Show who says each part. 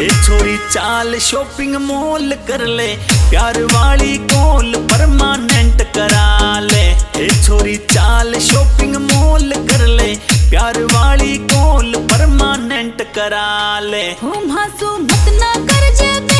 Speaker 1: ए छोरी चाल shopping mall कर ले, प्यार वाली कॉल परमानेंट करा ले। ए छोरी चाल शॉपिंग मॉल कर ले, प्यार वाली कॉल परमानेंट करा ले।
Speaker 2: हो मासूम मत ना कर जे